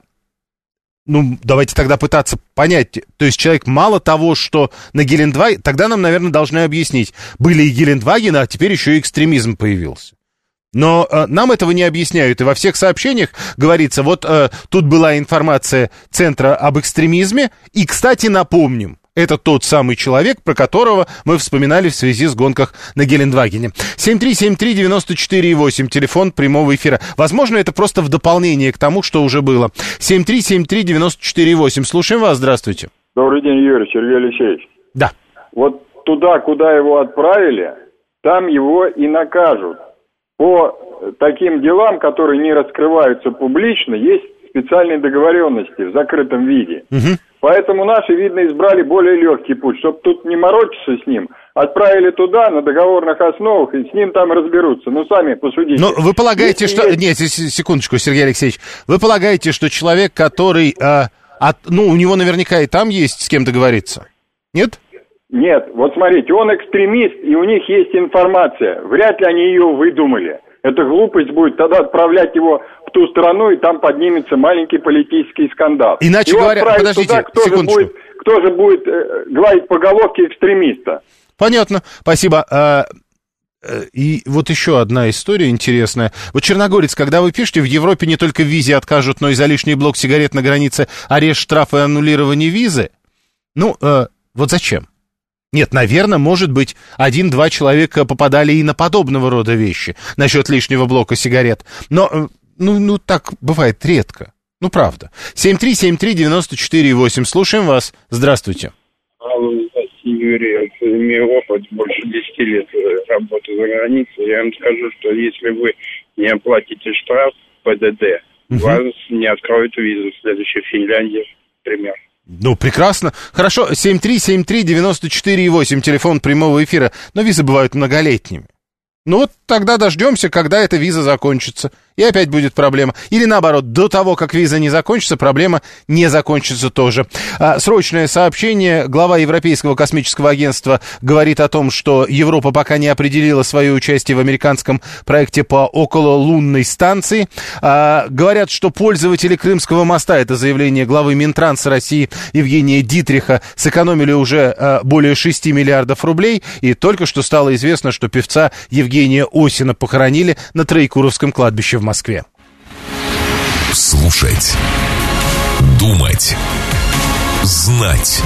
ну, давайте тогда пытаться понять, то есть человек мало того, что на Гелендваген, тогда нам, наверное, должны объяснить, были и Гелендвагены, а теперь еще и экстремизм появился. Но э, нам этого не объясняют, и во всех сообщениях говорится, вот э, тут была информация Центра об экстремизме, и, кстати, напомним, это тот самый человек, про которого мы вспоминали в связи с гонках на Гелендвагене. семь три семь три девять четыре восемь, телефон прямого эфира. Возможно, это просто в дополнение к тому, что уже было. семь три семь три девять четыре восемь, слушаем вас, здравствуйте. Добрый день, Юрий, Сергей Алексеевич. Да. Вот туда, куда его отправили, там его и накажут. По таким делам, которые не раскрываются публично, есть специальные договоренности в закрытом виде. Угу. Поэтому наши, видно, избрали более легкий путь, чтобы тут не морочиться с ним. Отправили туда на договорных основах, и с ним там разберутся. Ну, сами посудите. Но вы полагаете, Если что... Есть... Нет, секундочку, Сергей Алексеевич. Вы полагаете, что человек, который... Э, от... Ну, у него наверняка и там есть с кем договориться? Нет? Нет, вот смотрите, он экстремист, и у них есть информация. Вряд ли они ее выдумали. Это глупость будет тогда отправлять его в ту страну, и там поднимется маленький политический скандал. Иначе Его говоря, подождите, туда, кто секундочку. Же будет, кто же будет э, гладить по головке экстремиста? Понятно, спасибо. А, и вот еще одна история интересная. Вот, Черногорец, когда вы пишете, в Европе не только в визе откажут, но и за лишний блок сигарет на границе арест, штраф и аннулирование визы. Ну, э, вот зачем? Нет, наверное, может быть, один-два человека попадали и на подобного рода вещи насчет лишнего блока сигарет. Но, ну, ну так бывает редко. Ну, правда. семь три семь три девять четыре восемь. Слушаем вас. Здравствуйте. Алло, здравствуйте, Юрий. Я имею опыт больше десяти лет работы за границей. Я вам скажу, что если вы не оплатите штраф ПДД, угу. вас не откроют визу в следующей Финляндии, например. Ну, прекрасно. Хорошо, семь три семь три девять четыре восемь, телефон прямого эфира. Но визы бывают многолетними. Ну, вот тогда дождемся, когда эта виза закончится. И опять будет проблема. Или наоборот, до того, как виза не закончится, проблема не закончится тоже. А, срочное сообщение. Глава Европейского космического агентства говорит о том, что Европа пока не определила свое участие в американском проекте по окололунной станции. А, говорят, что пользователи Крымского моста, это заявление главы Минтранса России Евгения Дитриха, сэкономили уже а, более шести миллиардов рублей. И только что стало известно, что певца Евгения Осина похоронили на Троекуровском кладбище в Москве. Слушать, думать, знать.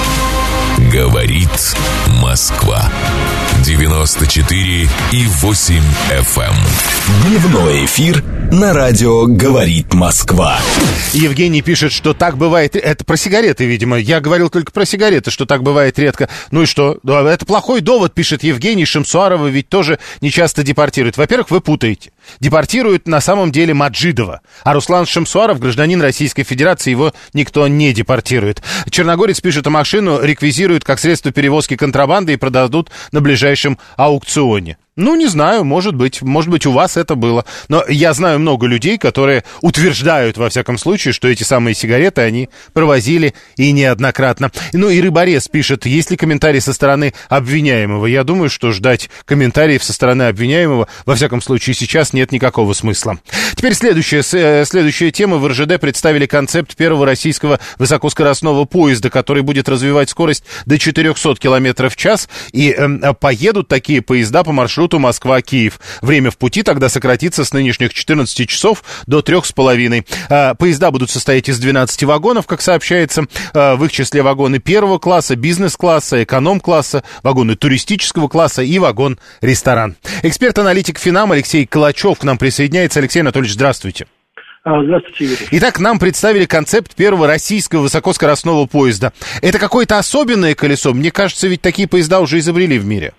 Говорит Москва. девяносто четыре и восемь эф эм. Дневной эфир на радио «Говорит Москва». Евгений пишет, что так бывает... Это про сигареты, видимо. Я говорил только про сигареты, что так бывает редко. Ну и что? Это плохой довод, пишет Евгений. Шамсуарова ведь тоже не часто депортируют. Во-первых, вы путаете. Депортируют на самом деле Маджидова. А Руслан Шамсуаров, гражданин Российской Федерации, его никто не депортирует. Черногорец пишет, а машину реквизируют как средство перевозки контрабанды и продадут на ближайшем аукционе. Ну, не знаю, может быть, может быть, у вас это было. Но я знаю много людей, которые утверждают, во всяком случае, что эти самые сигареты они провозили и неоднократно. Ну, и Рыборез пишет, есть ли комментарий со стороны обвиняемого? Я думаю, что ждать комментариев со стороны обвиняемого, во всяком случае, сейчас нет никакого смысла. Теперь следующая, следующая тема. В эр жэ дэ представили концепт первого российского высокоскоростного поезда, который будет развивать скорость до четыреста километров в час. И э, поедут такие поезда по маршруту Москва-Киев. Время в пути тогда сократится с нынешних четырнадцати часов до трех с половиной. Поезда будут состоять из двенадцати вагонов, как сообщается. В их числе вагоны первого класса, бизнес-класса, эконом-класса, вагоны туристического класса и вагон-ресторан. Эксперт-аналитик Финам Алексей Калачев к нам присоединяется. Алексей Анатольевич, здравствуйте. Здравствуйте, Юрий. Итак, нам представили концепт первого российского высокоскоростного поезда. Это какое-то особенное колесо? Мне кажется, ведь такие поезда уже изобрели в мире.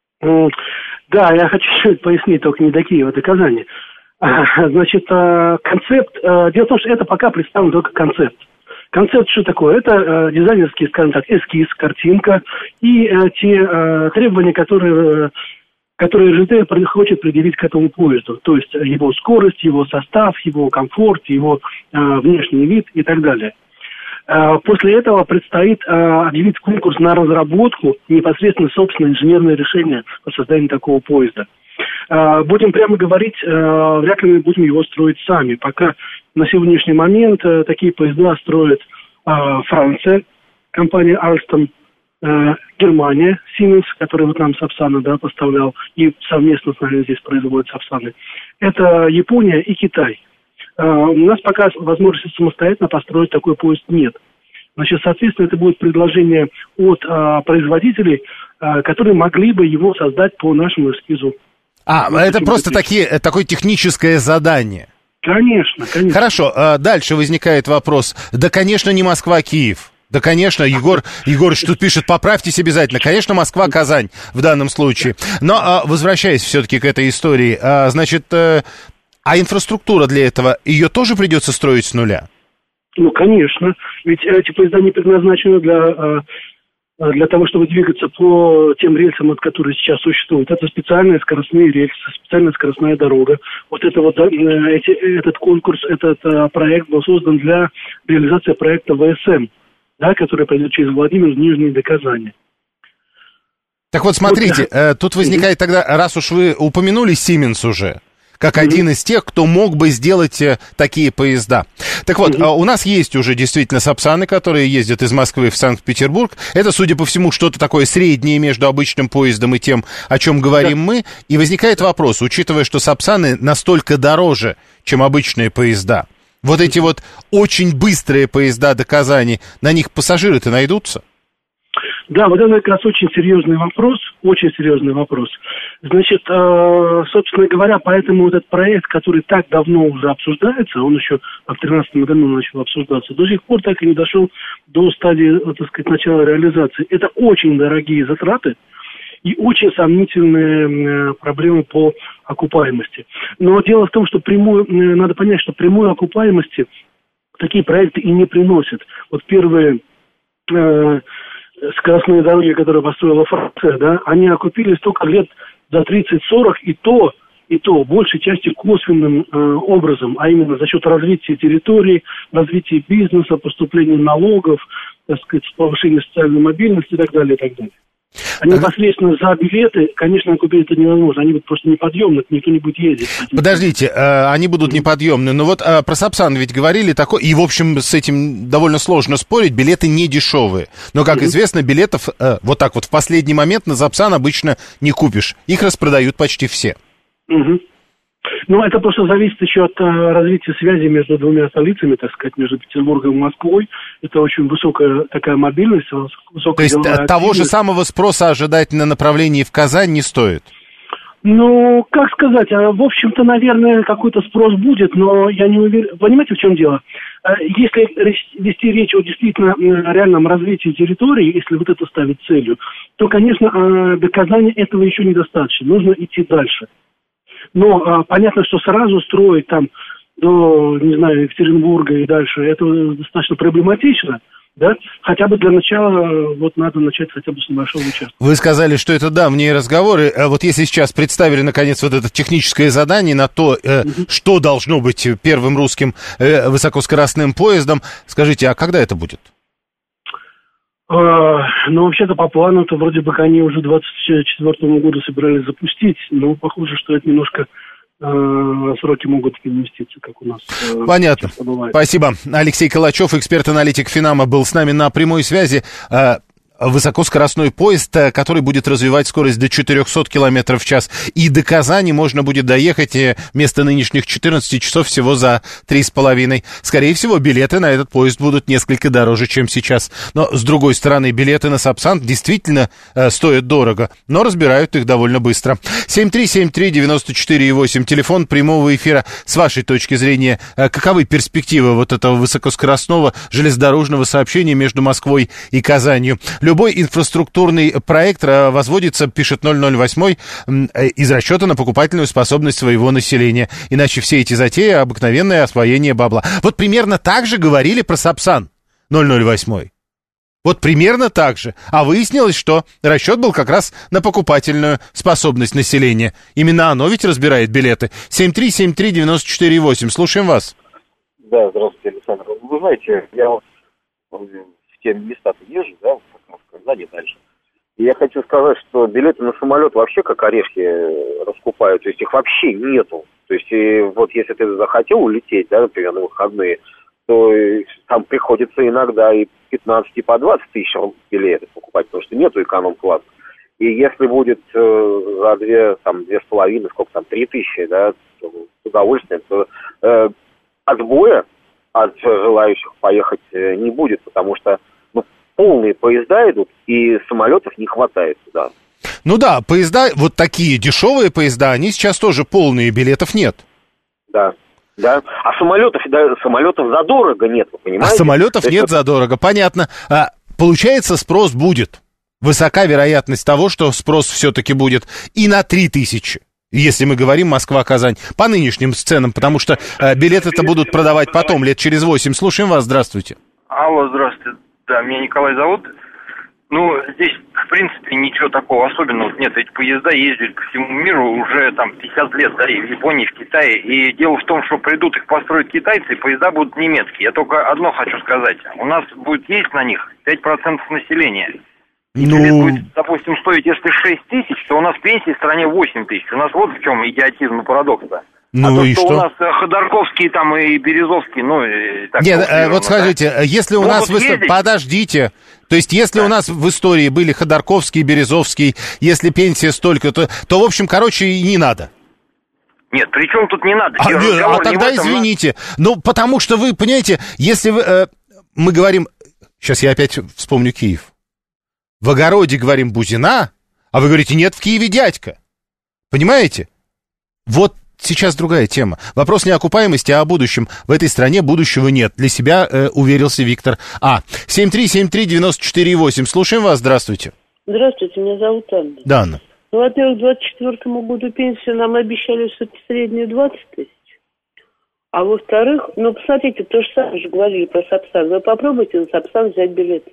Да, я хочу чуть пояснить, только не такие вот доказания. Значит, концепт, дело в том, что это пока представлен только концепт. Концепт что такое? Это дизайнерский, скажем так, эскиз, картинка и те требования, которые, которые эр жэ дэ хочет предъявить к этому поезду. То есть его скорость, его состав, его комфорт, его внешний вид и так далее. После этого предстоит объявить конкурс на разработку непосредственно собственное инженерное решение по созданию такого поезда. Будем прямо говорить, вряд ли мы будем его строить сами. Пока на сегодняшний момент такие поезда строит Франция, компания Alstom, Германия, Siemens, который вот нам Сапсана, да, поставлял, и совместно с нами здесь производят Сапсаны. Это Япония и Китай. Uh, у нас пока возможности самостоятельно построить такой поезд нет. Значит, соответственно, это будет предложение от uh, производителей, uh, которые могли бы его создать по нашему эскизу. А, вот это просто такие, такое техническое задание? Конечно, конечно. Хорошо, uh, дальше возникает вопрос. Да, конечно, не Москва-Киев. Да, конечно, Егор Егорыч тут пишет, поправьтесь обязательно. Конечно, Москва-Казань в данном случае. Но, uh, возвращаясь все-таки к этой истории, uh, значит... Uh, А инфраструктура для этого, ее тоже придется строить с нуля? Ну, конечно. Ведь эти поезда не предназначены для, для того, чтобы двигаться по тем рельсам, от которых сейчас существуют. Это специальные скоростные рельсы, специальная скоростная дорога. Вот это вот, эти, этот конкурс, этот проект был создан для реализации проекта вэ эс эм, да, который пойдет через Владимир в Нижние до Казани. Так вот, смотрите, вот, тут возникает тогда, раз уж вы упомянули Siemens уже, как mm-hmm. один из тех, кто мог бы сделать э, такие поезда. Так вот, mm-hmm. э, у нас есть уже действительно Сапсаны, которые ездят из Москвы в Санкт-Петербург. Это, судя по всему, что-то такое среднее между обычным поездом и тем, о чем говорим yeah. мы. И возникает вопрос, учитывая, что Сапсаны настолько дороже, чем обычные поезда, вот эти вот очень быстрые поезда до Казани, на них пассажиры-то найдутся? Да, вот это как раз очень серьезный вопрос, очень серьезный вопрос. Значит, э, собственно говоря, поэтому этот проект, который так давно уже обсуждается, он еще в две тысячи тринадцатом году начал обсуждаться, до сих пор так и не дошел до стадии, так сказать, начала реализации. Это очень дорогие затраты и очень сомнительные проблемы по окупаемости. Но дело в том, что прямую, надо понять, что прямой окупаемости такие проекты и не приносят. Вот первые... Э, скоростные дороги, которые построила Франция, да, они окупились только лет за тридцать-сорок, и то, и то, большей части косвенным э, образом, а именно за счет развития территорий, развития бизнеса, поступления налогов, так сказать, повышения социальной мобильности и так далее, и так далее. А непосредственно за билеты, конечно, купить это невозможно. Они будут просто неподъемны, никто не будет ездить. Подождите, э, они будут неподъемны. Но вот э, про Сапсан ведь говорили такое, и, в общем, с этим довольно сложно спорить. Билеты не дешевые. Но, как mm-hmm. известно, билетов э, вот так вот в последний момент на Сапсан обычно не купишь. Их распродают почти все. Mm-hmm. Ну, это просто зависит еще от а, развития связи между двумя столицами, так сказать, между Петербургом и Москвой. Это очень высокая такая мобильность, высокая. То есть того же самого спроса ожидать на направлении в Казань не стоит? Ну, как сказать, в общем-то, наверное, какой-то спрос будет, но я не уверен. Понимаете, в чем дело? Если вести речь о действительно реальном развитии территории, если вот это ставить целью, то, конечно, до Казани этого еще недостаточно. Нужно идти дальше. Но а, понятно, что сразу строить там до, не знаю, Екатеринбурга и дальше, это достаточно проблематично. Да? Хотя бы для начала вот надо начать хотя бы с небольшого участка. Вы сказали, что это давние разговоры. А вот если сейчас представили, наконец, вот это техническое задание на то, э, угу. что должно быть первым русским э, высокоскоростным поездом, скажите, а когда это будет? А, ну, вообще-то по плану-то вроде бы они уже к двадцать четвёртому году собирались запустить, но похоже, что это немножко... сроки могут переместиться, как у нас. Понятно. Спасибо. Алексей Калачев, эксперт-аналитик Финама, был с нами на прямой связи. Высокоскоростной поезд, который будет развивать скорость до четыреста километров в час. И до Казани можно будет доехать вместо нынешних четырнадцати часов всего за три с половиной. Скорее всего, билеты на этот поезд будут несколько дороже, чем сейчас. Но, с другой стороны, билеты на Сапсан действительно э, стоят дорого, но разбирают их довольно быстро. семь три семь три девять четыре восемь, телефон прямого эфира. С вашей точки зрения, э, каковы перспективы вот этого высокоскоростного железнодорожного сообщения между Москвой и Казанью? Любой инфраструктурный проект возводится, пишет ноль ноль восемь, из расчета на покупательную способность своего населения. Иначе все эти затеи — обыкновенное освоение бабла. Вот примерно так же говорили про Сапсан ноль ноль восемь. Вот примерно так же. А выяснилось, что расчет был как раз на покупательную способность населения. Именно оно ведь разбирает билеты. семь три семь три девять четыре восемь. Слушаем вас. Да, здравствуйте, Александр. Вы знаете, я вот в те места-то езжу, да, сзади дальше. И я хочу сказать, что билеты на самолет вообще как орешки раскупают, то есть их вообще нету. То есть и вот если ты захотел улететь, да, например, на выходные, то там приходится иногда и пятнадцать, и по двадцать тысяч билетов покупать, потому что нету эконом-класса. И если будет э, за две, там, две с половиной, сколько там, три тысячи, да, то, с удовольствием, то э, отбоя от желающих поехать э, не будет, потому что полные поезда идут, и самолетов не хватает туда. Ну да, поезда, вот такие дешевые поезда, они сейчас тоже полные, билетов нет. Да, да. А самолетов, да, самолетов задорого нет, вы понимаете? А самолетов есть, нет вот... задорого, понятно. А, получается, спрос будет. Высока вероятность того, что спрос все-таки будет и на три тысячи. Если мы говорим Москва-Казань, по нынешним ценам, потому что а, билеты-то будут продавать потом, лет через восемь. Слушаем вас, здравствуйте. Алло, здравствуйте. Да, меня Николай зовут. Ну, здесь, в принципе, ничего такого особенного нет. Эти поезда ездят по всему миру уже там пятьдесят лет, да, и в Японии, и в Китае. И дело в том, что придут их построить китайцы, и поезда будут немецкие. Я только одно хочу сказать. У нас будет ездить на них пять процентов населения. И ну... билет будет, допустим, стоить, если шесть тысяч, то у нас пенсии в стране восемь тысяч. У нас вот в чем идиотизм и парадокс-то. Ну а то, и что, что? У нас Ходорковский там и Березовский, ну... И так, Нет, э, вот скажите, да? если у Могут нас... В истории... ездить? Подождите. То есть, если да. у нас в истории были Ходорковский, Березовский, если пенсия столько, то, то в общем, короче, и не надо. Нет, при чем тут не надо? А, нет, а тогда этом, извините. А... Ну, потому что вы, понимаете, если вы, э, мы говорим... Сейчас я опять вспомню Киев. В огороде говорим Бузина, а вы говорите, нет, в Киеве дядька. Понимаете? Вот сейчас другая тема. Вопрос не о окупаемости, а о будущем. В этой стране будущего нет. Для себя э, уверился Виктор А. семь три семь три девять четыре восемь. Слушаем вас. Здравствуйте. Здравствуйте, меня зовут Анна. Да, Анна. Ну, во-первых, к двадцать четвёртому году пенсию нам обещали все-таки среднюю двадцать тысяч. А во-вторых, ну, посмотрите, то же самое же говорили про Сапсан. Вы попробуйте на Сапсан взять билеты.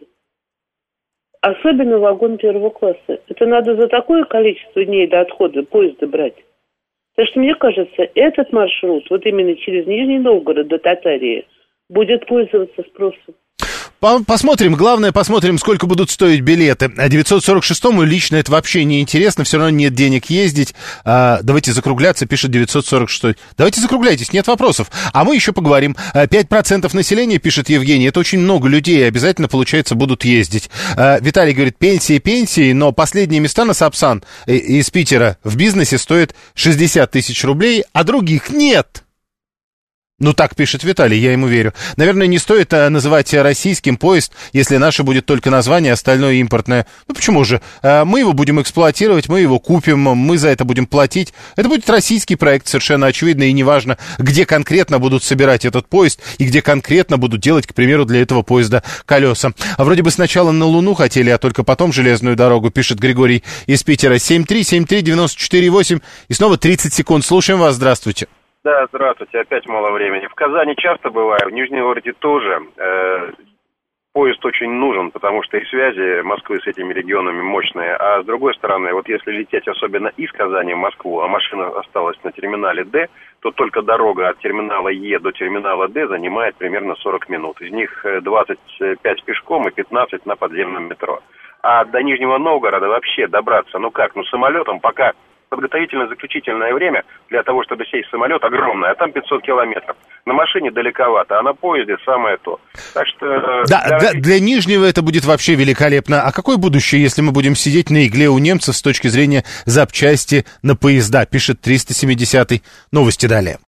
Особенно вагон первого класса. Это надо за такое количество дней до отхода поезда брать. Так что, мне кажется, этот маршрут, вот именно через Нижний Новгород до Татарии, будет пользоваться спросом. Посмотрим, главное, посмотрим, сколько будут стоить билеты. девятьсот сорок шестому лично это вообще не интересно, все равно нет денег ездить. А, давайте закругляться, пишет девятьсот сорок шестой. Давайте закругляйтесь, нет вопросов. А мы еще поговорим. пять процентов населения, пишет Евгений, это очень много людей, обязательно, получается, будут ездить. А, Виталий говорит, пенсии, пенсии, но последние места на Сапсан из Питера в бизнесе стоят шестьдесят тысяч рублей, а других нет. Ну, так пишет Виталий, я ему верю. Наверное, не стоит а, называть российским поезд, если наше будет только название, остальное импортное. Ну, почему же? А, мы его будем эксплуатировать, мы его купим, мы за это будем платить. Это будет российский проект, совершенно очевидно, и неважно, где конкретно будут собирать этот поезд и где конкретно будут делать, к примеру, для этого поезда колеса. А вроде бы сначала на Луну хотели, а только потом железную дорогу, пишет Григорий из Питера. семь три семь три девять четыре восемь. И снова тридцать секунд. Слушаем вас. Здравствуйте. Да, здравствуйте, опять мало времени. В Казани часто бываю, в Нижнем Новгороде тоже. поезд очень нужен, потому что и связи Москвы с этими регионами мощные. А с другой стороны, вот если лететь особенно из Казани в Москву, а машина осталась на терминале Д, то только дорога от терминала Е до терминала Д занимает примерно сорок минут. Из них двадцать пять пешком и пятнадцать на подземном метро. А до Нижнего Новгорода вообще добраться, ну как, ну самолетом пока подготовительно-заключительное время для того, чтобы сесть в самолет, огромное, а там пятьсот километров. На машине далековато, а на поезде самое то. Так что... Да, для... Да, для Нижнего это будет вообще великолепно. А какое будущее, если мы будем сидеть на игле у немцев с точки зрения запчасти на поезда, пишет триста семидесятый. Новости далее.